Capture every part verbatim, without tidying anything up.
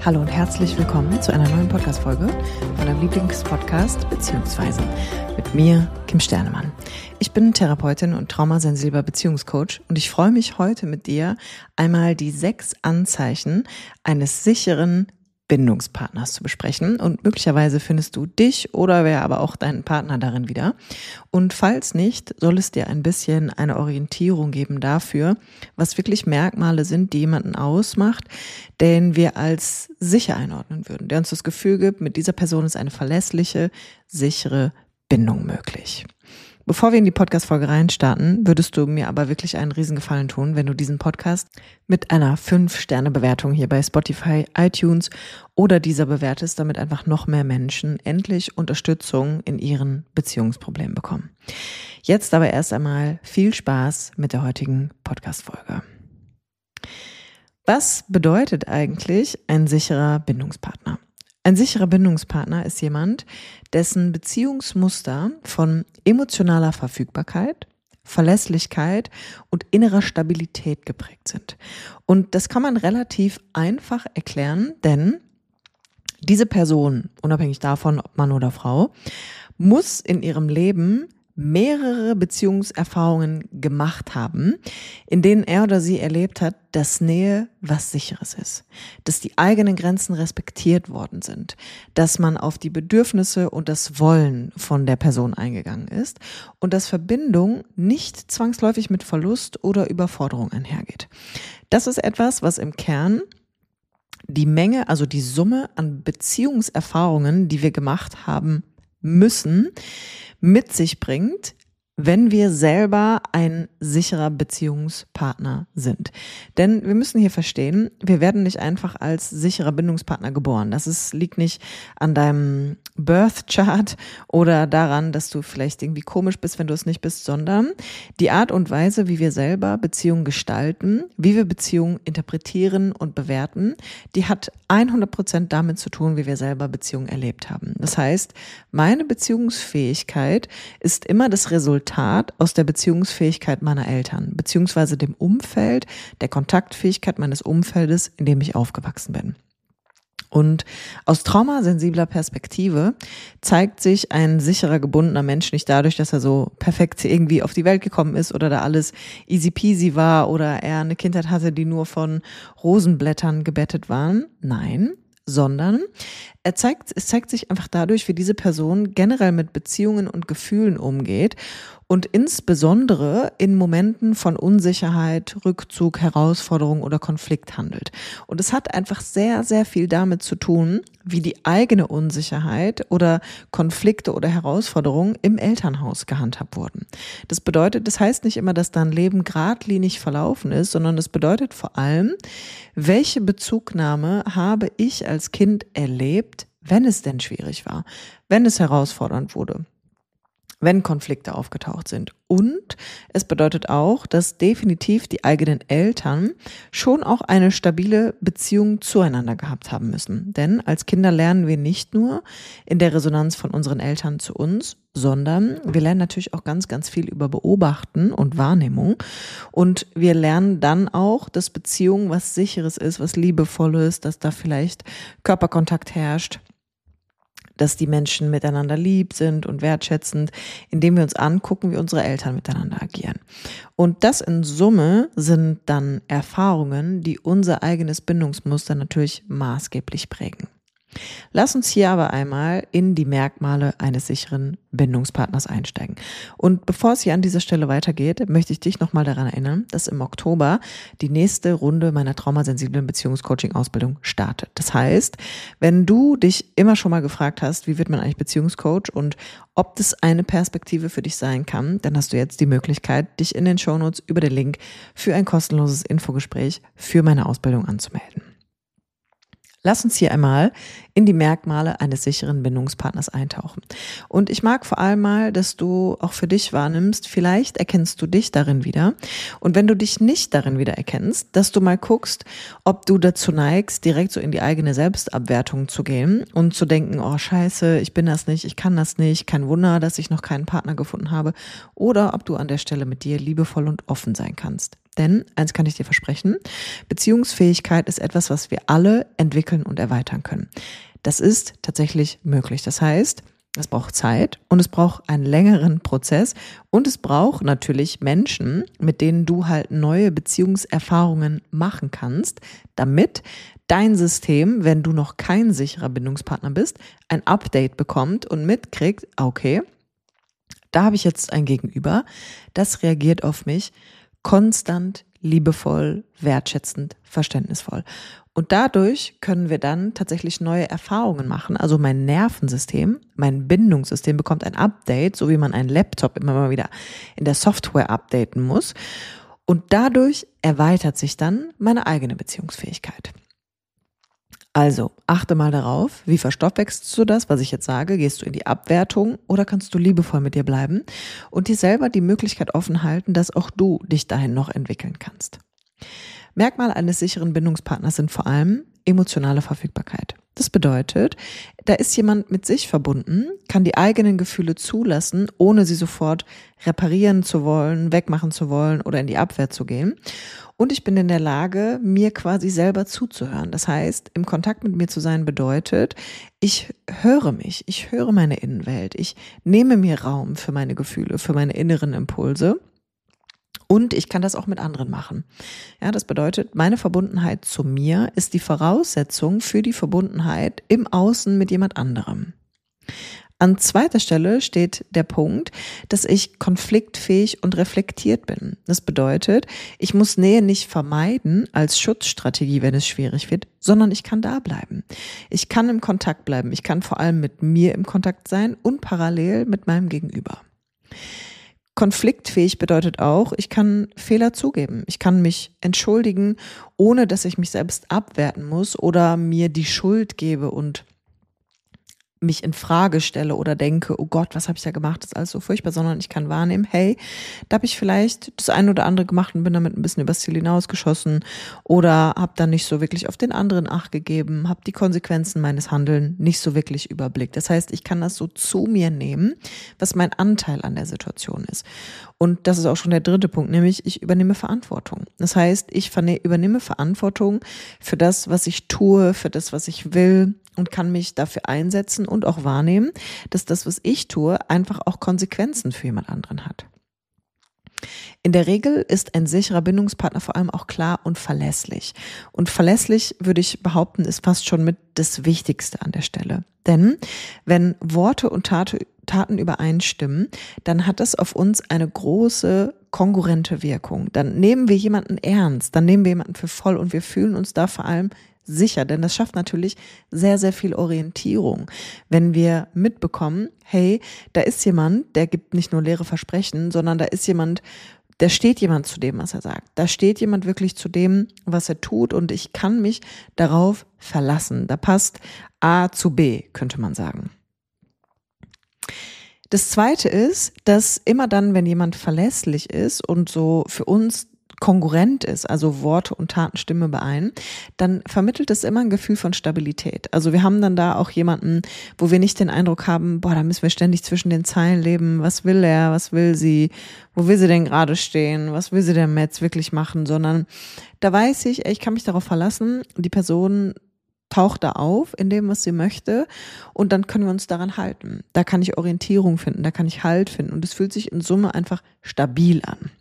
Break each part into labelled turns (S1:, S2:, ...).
S1: Hallo und herzlich willkommen zu einer neuen Podcast-Folge von deinem Lieblingspodcast beziehungsweise mit mir, Kim Sternemann. Ich bin Therapeutin und traumasensibler Beziehungscoach und ich freue mich heute mit dir einmal die sechs Anzeichen eines sicheren Bindungspartners zu besprechen und möglicherweise findest du dich oder wer aber auch deinen Partner darin wieder. Und falls nicht, soll es dir ein bisschen eine Orientierung geben dafür, was wirklich Merkmale sind, die jemanden ausmacht, den wir als sicher einordnen würden, der uns das Gefühl gibt, mit dieser Person ist eine verlässliche, sichere Bindung möglich. Bevor wir in die Podcast-Folge reinstarten, würdest du mir aber wirklich einen Riesengefallen tun, wenn du diesen Podcast mit einer fünf Sterne Bewertung hier bei Spotify, iTunes oder dieser bewertest, damit einfach noch mehr Menschen endlich Unterstützung in ihren Beziehungsproblemen bekommen. Jetzt aber erst einmal viel Spaß mit der heutigen Podcast-Folge. Was bedeutet eigentlich ein sicherer Bindungspartner? Ein sicherer Bindungspartner ist jemand, dessen Beziehungsmuster von emotionaler Verfügbarkeit, Verlässlichkeit und innerer Stabilität geprägt sind. Und das kann man relativ einfach erklären, denn diese Person, unabhängig davon, ob Mann oder Frau, muss in ihrem Leben mehrere Beziehungserfahrungen gemacht haben, in denen er oder sie erlebt hat, dass Nähe was Sicheres ist, dass die eigenen Grenzen respektiert worden sind, dass man auf die Bedürfnisse und das Wollen von der Person eingegangen ist und dass Verbindung nicht zwangsläufig mit Verlust oder Überforderung einhergeht. Das ist etwas, was im Kern die Menge, also die Summe an Beziehungserfahrungen, die wir gemacht haben müssen, mit sich bringt, wenn wir selber ein sicherer Beziehungspartner sind. Denn wir müssen hier verstehen, wir werden nicht einfach als sicherer Bindungspartner geboren. Das ist, liegt nicht an deinem Birth Chart oder daran, dass du vielleicht irgendwie komisch bist, wenn du es nicht bist, sondern die Art und Weise, wie wir selber Beziehungen gestalten, wie wir Beziehungen interpretieren und bewerten, die hat hundert Prozent damit zu tun, wie wir selber Beziehungen erlebt haben. Das heißt, meine Beziehungsfähigkeit ist immer das Resultat aus der Beziehungsfähigkeit meiner Eltern, beziehungsweise dem Umfeld, der Kontaktfähigkeit meines Umfeldes, in dem ich aufgewachsen bin. Und aus traumasensibler Perspektive zeigt sich ein sicherer, gebundener Mensch nicht dadurch, dass er so perfekt irgendwie auf die Welt gekommen ist oder da alles easy peasy war oder er eine Kindheit hatte, die nur von Rosenblättern gebettet waren. Nein, sondern er zeigt, es zeigt sich einfach dadurch, wie diese Person generell mit Beziehungen und Gefühlen umgeht und insbesondere in Momenten von Unsicherheit, Rückzug, Herausforderung oder Konflikt handelt. Und es hat einfach sehr, sehr viel damit zu tun, wie die eigene Unsicherheit oder Konflikte oder Herausforderungen im Elternhaus gehandhabt wurden. Das bedeutet, das heißt nicht immer, dass dein Leben geradlinig verlaufen ist, sondern das bedeutet vor allem, welche Bezugnahme habe ich als Kind erlebt, wenn es denn schwierig war, wenn es herausfordernd wurde, wenn Konflikte aufgetaucht sind. Und es bedeutet auch, dass definitiv die eigenen Eltern schon auch eine stabile Beziehung zueinander gehabt haben müssen. Denn als Kinder lernen wir nicht nur in der Resonanz von unseren Eltern zu uns, sondern wir lernen natürlich auch ganz, ganz viel über Beobachten und Wahrnehmung. Und wir lernen dann auch, dass Beziehung was Sicheres ist, was Liebevolles, dass da vielleicht Körperkontakt herrscht, dass die Menschen miteinander lieb sind und wertschätzend, indem wir uns angucken, wie unsere Eltern miteinander agieren. Und das in Summe sind dann Erfahrungen, die unser eigenes Bindungsmuster natürlich maßgeblich prägen. Lass uns hier aber einmal in die Merkmale eines sicheren Bindungspartners einsteigen. Und bevor es hier an dieser Stelle weitergeht, möchte ich dich nochmal daran erinnern, dass im Oktober die nächste Runde meiner traumasensiblen Beziehungscoaching-Ausbildung startet. Das heißt, wenn du dich immer schon mal gefragt hast, wie wird man eigentlich Beziehungscoach und ob das eine Perspektive für dich sein kann, dann hast du jetzt die Möglichkeit, dich in den Shownotes über den Link für ein kostenloses Infogespräch für meine Ausbildung anzumelden. Lass uns hier einmal in die Merkmale eines sicheren Bindungspartners eintauchen. Und ich mag vor allem mal, dass du auch für dich wahrnimmst, vielleicht erkennst du dich darin wieder. Und wenn du dich nicht darin wieder erkennst, dass du mal guckst, ob du dazu neigst, direkt so in die eigene Selbstabwertung zu gehen und zu denken, oh scheiße, ich bin das nicht, ich kann das nicht, kein Wunder, dass ich noch keinen Partner gefunden habe. Oder ob du an der Stelle mit dir liebevoll und offen sein kannst. Denn, eins kann ich dir versprechen, Beziehungsfähigkeit ist etwas, was wir alle entwickeln und erweitern können. Das ist tatsächlich möglich. Das heißt, es braucht Zeit und es braucht einen längeren Prozess und es braucht natürlich Menschen, mit denen du halt neue Beziehungserfahrungen machen kannst, damit dein System, wenn du noch kein sicherer Bindungspartner bist, ein Update bekommt und mitkriegt, okay, da habe ich jetzt ein Gegenüber, das reagiert auf mich konstant, liebevoll, wertschätzend, verständnisvoll. Und dadurch können wir dann tatsächlich neue Erfahrungen machen. Also mein Nervensystem, mein Bindungssystem bekommt ein Update, so wie man einen Laptop immer mal wieder in der Software updaten muss. Und dadurch erweitert sich dann meine eigene Beziehungsfähigkeit. Also achte mal darauf, wie verstoffwechselst du das, was ich jetzt sage? Gehst du in die Abwertung oder kannst du liebevoll mit dir bleiben und dir selber die Möglichkeit offen halten, dass auch du dich dahin noch entwickeln kannst? Merkmal eines sicheren Bindungspartners sind vor allem emotionale Verfügbarkeit. Das bedeutet, da ist jemand mit sich verbunden, kann die eigenen Gefühle zulassen, ohne sie sofort reparieren zu wollen, wegmachen zu wollen oder in die Abwehr zu gehen. Und ich bin in der Lage, mir quasi selber zuzuhören. Das heißt, im Kontakt mit mir zu sein bedeutet, ich höre mich, ich höre meine Innenwelt, ich nehme mir Raum für meine Gefühle, für meine inneren Impulse. Und ich kann das auch mit anderen machen. Ja, das bedeutet, meine Verbundenheit zu mir ist die Voraussetzung für die Verbundenheit im Außen mit jemand anderem. An zweiter Stelle steht der Punkt, dass ich konfliktfähig und reflektiert bin. Das bedeutet, ich muss Nähe nicht vermeiden als Schutzstrategie, wenn es schwierig wird, sondern ich kann da bleiben. Ich kann im Kontakt bleiben. Ich kann vor allem mit mir im Kontakt sein und parallel mit meinem Gegenüber. Konfliktfähig bedeutet auch, ich kann Fehler zugeben. Ich kann mich entschuldigen, ohne dass ich mich selbst abwerten muss oder mir die Schuld gebe und mich in Frage stelle oder denke, oh Gott, was habe ich da gemacht, das ist alles so furchtbar, sondern ich kann wahrnehmen, hey, da habe ich vielleicht das eine oder andere gemacht und bin damit ein bisschen übers Ziel hinausgeschossen oder habe dann nicht so wirklich auf den anderen Acht gegeben, habe die Konsequenzen meines Handelns nicht so wirklich überblickt. Das heißt, ich kann das so zu mir nehmen, was mein Anteil an der Situation ist. Und das ist auch schon der dritte Punkt, nämlich ich übernehme Verantwortung. Das heißt, ich übernehme Verantwortung für das, was ich tue, für das, was ich will und kann mich dafür einsetzen und auch wahrnehmen, dass das, was ich tue, einfach auch Konsequenzen für jemand anderen hat. In der Regel ist ein sicherer Bindungspartner vor allem auch klar und verlässlich. Und verlässlich, würde ich behaupten, ist fast schon mit das Wichtigste an der Stelle. Denn wenn Worte und Taten übereinstimmen, dann hat das auf uns eine große kongruente Wirkung. Dann nehmen wir jemanden ernst, dann nehmen wir jemanden für voll und wir fühlen uns da vor allem sicher, denn das schafft natürlich sehr, sehr viel Orientierung, wenn wir mitbekommen, hey, da ist jemand, der gibt nicht nur leere Versprechen, sondern da ist jemand, da steht jemand zu dem, was er sagt. Da steht jemand wirklich zu dem, was er tut und ich kann mich darauf verlassen. Da passt A zu B, könnte man sagen. Das Zweite ist, dass immer dann, wenn jemand verlässlich ist und so für uns kongruent ist, also Worte und Taten stimmen überein, dann vermittelt es immer ein Gefühl von Stabilität. Also wir haben dann da auch jemanden, wo wir nicht den Eindruck haben, boah, da müssen wir ständig zwischen den Zeilen leben, was will er, was will sie, wo will sie denn gerade stehen, was will sie denn jetzt wirklich machen, sondern da weiß ich, ey, ich kann mich darauf verlassen, die Person taucht da auf in dem, was sie möchte und dann können wir uns daran halten. Da kann ich Orientierung finden, da kann ich Halt finden und es fühlt sich in Summe einfach stabil an.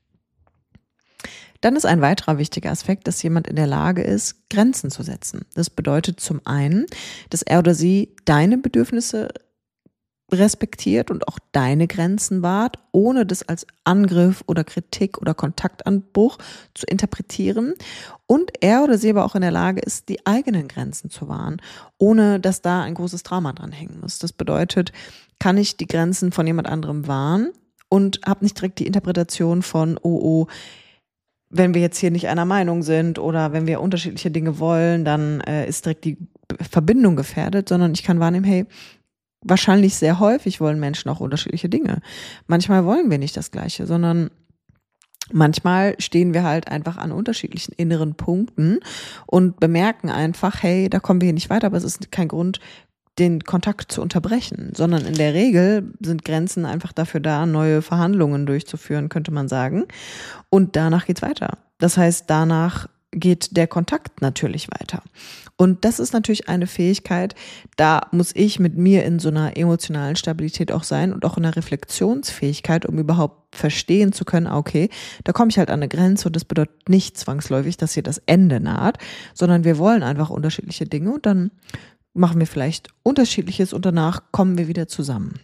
S1: Dann ist ein weiterer wichtiger Aspekt, dass jemand in der Lage ist, Grenzen zu setzen. Das bedeutet zum einen, dass er oder sie deine Bedürfnisse respektiert und auch deine Grenzen wahrt, ohne das als Angriff oder Kritik oder Kontaktanbruch zu interpretieren. Und er oder sie aber auch in der Lage ist, die eigenen Grenzen zu wahren, ohne dass da ein großes Drama dran hängen muss. Das bedeutet, kann ich die Grenzen von jemand anderem wahren und habe nicht direkt die Interpretation von, oh, oh, wenn wir jetzt hier nicht einer Meinung sind oder wenn wir unterschiedliche Dinge wollen, dann äh, ist direkt die Verbindung gefährdet, sondern ich kann wahrnehmen, hey, wahrscheinlich sehr häufig wollen Menschen auch unterschiedliche Dinge. Manchmal wollen wir nicht das Gleiche, sondern manchmal stehen wir halt einfach an unterschiedlichen inneren Punkten und bemerken einfach, hey, da kommen wir hier nicht weiter, aber es ist kein Grund, den Kontakt zu unterbrechen, sondern in der Regel sind Grenzen einfach dafür da, neue Verhandlungen durchzuführen, könnte man sagen. Und danach geht's weiter. Das heißt, danach geht der Kontakt natürlich weiter. Und das ist natürlich eine Fähigkeit, da muss ich mit mir in so einer emotionalen Stabilität auch sein und auch in einer Reflexionsfähigkeit, um überhaupt verstehen zu können, okay, da komme ich halt an eine Grenze und das bedeutet nicht zwangsläufig, dass hier das Ende naht, sondern wir wollen einfach unterschiedliche Dinge und dann machen wir vielleicht Unterschiedliches und danach kommen wir wieder zusammen.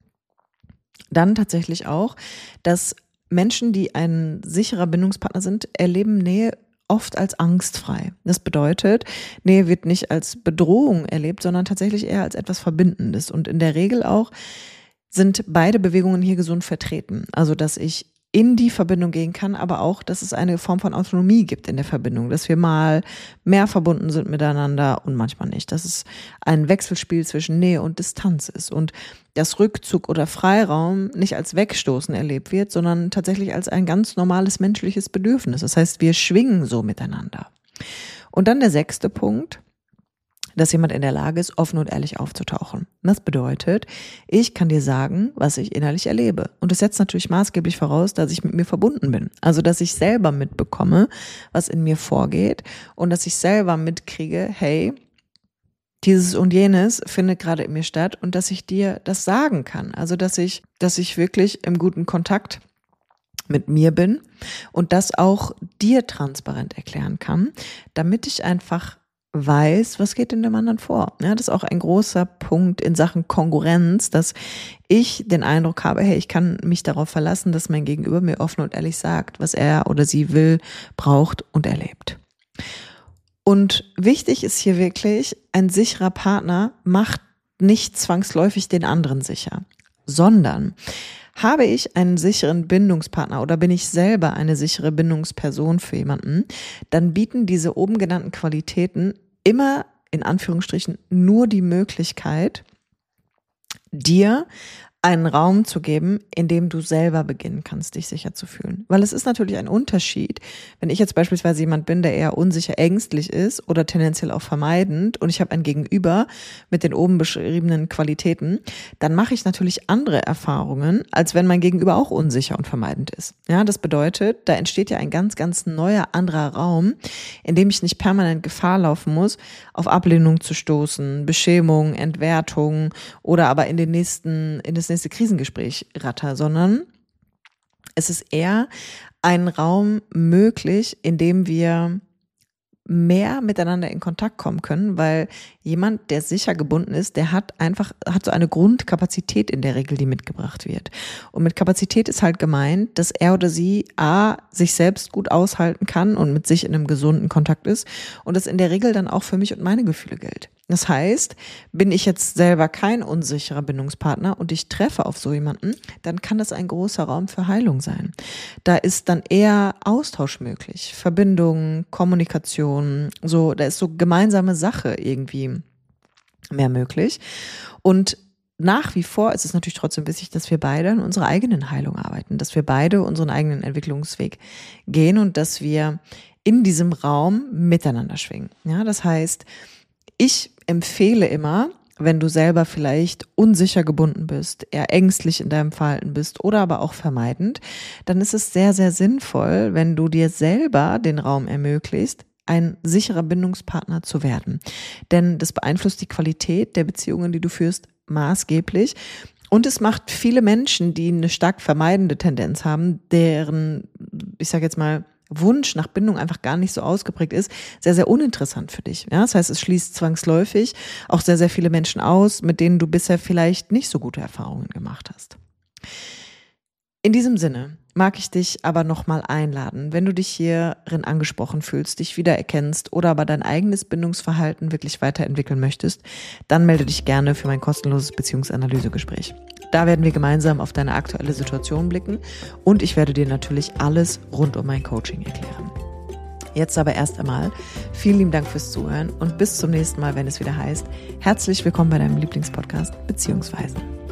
S1: Dann tatsächlich auch, dass Menschen, die ein sicherer Bindungspartner sind, erleben Nähe oft als angstfrei. Das bedeutet, Nähe wird nicht als Bedrohung erlebt, sondern tatsächlich eher als etwas Verbindendes. Und in der Regel auch sind beide Bewegungen hier gesund vertreten. Also, dass ich in die Verbindung gehen kann, aber auch, dass es eine Form von Autonomie gibt in der Verbindung, dass wir mal mehr verbunden sind miteinander und manchmal nicht, dass es ein Wechselspiel zwischen Nähe und Distanz ist und dass Rückzug oder Freiraum nicht als Wegstoßen erlebt wird, sondern tatsächlich als ein ganz normales menschliches Bedürfnis. Das heißt, wir schwingen so miteinander. Und dann der sechste Punkt, dass jemand in der Lage ist, offen und ehrlich aufzutauchen. Das bedeutet, ich kann dir sagen, was ich innerlich erlebe. Und das setzt natürlich maßgeblich voraus, dass ich mit mir verbunden bin. Also, dass ich selber mitbekomme, was in mir vorgeht und dass ich selber mitkriege, hey, dieses und jenes findet gerade in mir statt und dass ich dir das sagen kann. Also, dass ich, dass ich wirklich im guten Kontakt mit mir bin und das auch dir transparent erklären kann, damit ich einfach weiß, was geht in dem anderen vor. Ja, das ist auch ein großer Punkt in Sachen Kongruenz, dass ich den Eindruck habe, hey, ich kann mich darauf verlassen, dass mein Gegenüber mir offen und ehrlich sagt, was er oder sie will, braucht und erlebt. Und wichtig ist hier wirklich, ein sicherer Partner macht nicht zwangsläufig den anderen sicher, sondern habe ich einen sicheren Bindungspartner oder bin ich selber eine sichere Bindungsperson für jemanden, dann bieten diese oben genannten Qualitäten immer in Anführungsstrichen nur die Möglichkeit, dir einen Raum zu geben, in dem du selber beginnen kannst, dich sicher zu fühlen. Weil es ist natürlich ein Unterschied, wenn ich jetzt beispielsweise jemand bin, der eher unsicher, ängstlich ist oder tendenziell auch vermeidend und ich habe ein Gegenüber mit den oben beschriebenen Qualitäten, dann mache ich natürlich andere Erfahrungen, als wenn mein Gegenüber auch unsicher und vermeidend ist. Ja, das bedeutet, da entsteht ja ein ganz, ganz neuer, anderer Raum, in dem ich nicht permanent Gefahr laufen muss, auf Ablehnung zu stoßen, Beschämung, Entwertung oder aber in den nächsten, in das nächste Krisengespräch ratter, sondern es ist eher ein Raum möglich, in dem wir mehr miteinander in Kontakt kommen können, weil jemand, der sicher gebunden ist, der hat einfach, hat so eine Grundkapazität in der Regel, die mitgebracht wird. Und mit Kapazität ist halt gemeint, dass er oder sie A, sich selbst gut aushalten kann und mit sich in einem gesunden Kontakt ist und das in der Regel dann auch für mich und meine Gefühle gilt. Das heißt, bin ich jetzt selber kein unsicherer Bindungspartner und ich treffe auf so jemanden, dann kann das ein großer Raum für Heilung sein. Da ist dann eher Austausch möglich, Verbindung, Kommunikation, so, da ist so gemeinsame Sache irgendwie mehr möglich. Und nach wie vor ist es natürlich trotzdem wichtig, dass wir beide an unserer eigenen Heilung arbeiten, dass wir beide unseren eigenen Entwicklungsweg gehen und dass wir in diesem Raum miteinander schwingen. Ja, das heißt, ich empfehle immer, wenn du selber vielleicht unsicher gebunden bist, eher ängstlich in deinem Verhalten bist oder aber auch vermeidend, dann ist es sehr, sehr sinnvoll, wenn du dir selber den Raum ermöglicht, ein sicherer Bindungspartner zu werden. Denn das beeinflusst die Qualität der Beziehungen, die du führst, maßgeblich. Und es macht viele Menschen, die eine stark vermeidende Tendenz haben, deren, ich sage jetzt mal, Wunsch nach Bindung einfach gar nicht so ausgeprägt ist, sehr, sehr uninteressant für dich. Ja, das heißt, es schließt zwangsläufig auch sehr, sehr viele Menschen aus, mit denen du bisher vielleicht nicht so gute Erfahrungen gemacht hast. In diesem Sinne mag ich dich aber nochmal einladen, wenn du dich hierin angesprochen fühlst, dich wiedererkennst oder aber dein eigenes Bindungsverhalten wirklich weiterentwickeln möchtest, dann melde dich gerne für mein kostenloses Beziehungsanalysegespräch. Da werden wir gemeinsam auf deine aktuelle Situation blicken und ich werde dir natürlich alles rund um mein Coaching erklären. Jetzt aber erst einmal vielen lieben Dank fürs Zuhören und bis zum nächsten Mal, wenn es wieder heißt, herzlich willkommen bei deinem Lieblingspodcast Beziehungsweisen.